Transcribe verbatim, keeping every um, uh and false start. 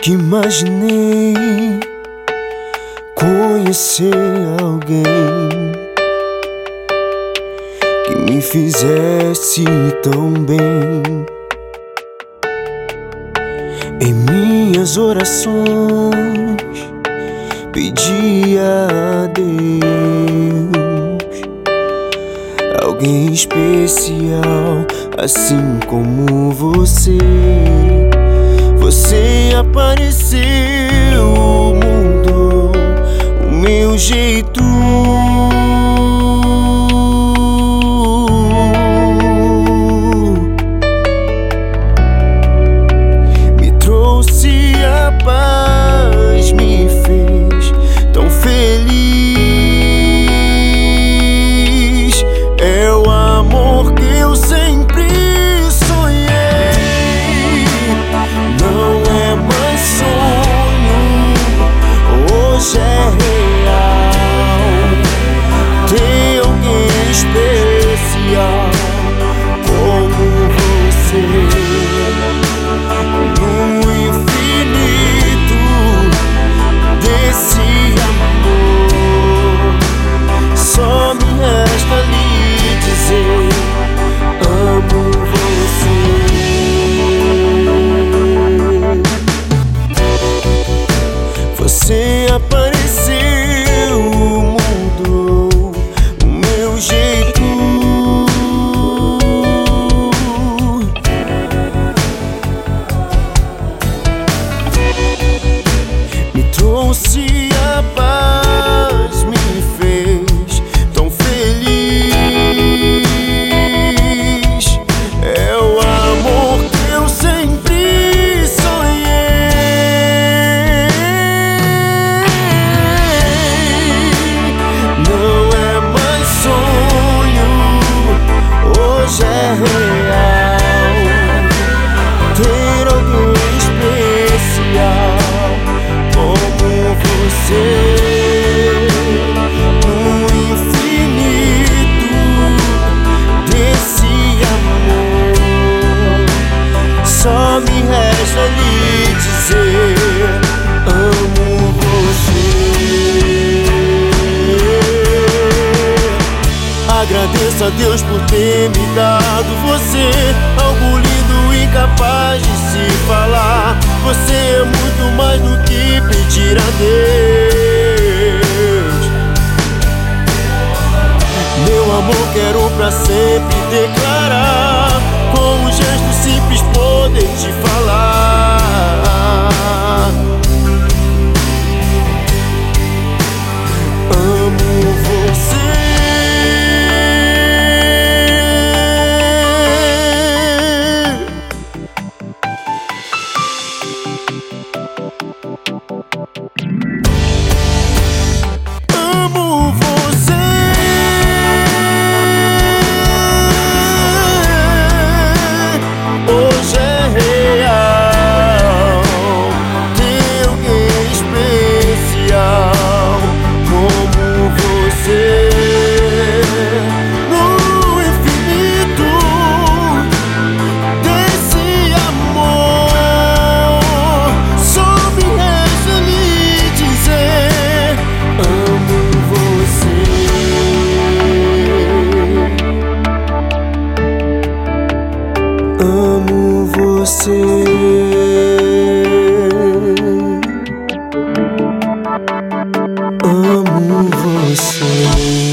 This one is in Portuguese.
Nunca imaginei conhecer alguém que me fizesse tão bem. Em minhas orações pedia a Deus alguém especial, assim como você. Você apareceu, mudou o meu jeito. Me trouxe a paz, me fez tão feliz. É o amor que eu sempre sonhei. Não é mais sonho, hoje é real. Tem alguém especial como você. No infinito desse amor, só me resta lhe dizer: amo você. Você apareceu, mudou o meu jeito. Me trouxe a paz, me fez tão feliz. É o amor que eu sempre sonhei. Não é mais sonho, hoje é real. Ter alguém especial como você. No infinito desse amor, só me resta lhe dizer: amo você. Agradeço a Deus por ter me dado você, algo lindo, incapaz de se falar. Você é muito mais do que pedir a Deus. Meu amor, quero pra sempre declarar, com um gesto simples poder te falar: amo você. Amo você. Hoje é real. Tem alguém especial como você. No infinito desse amor, só me resta lhe dizer: amo você. Amo você. Amo você.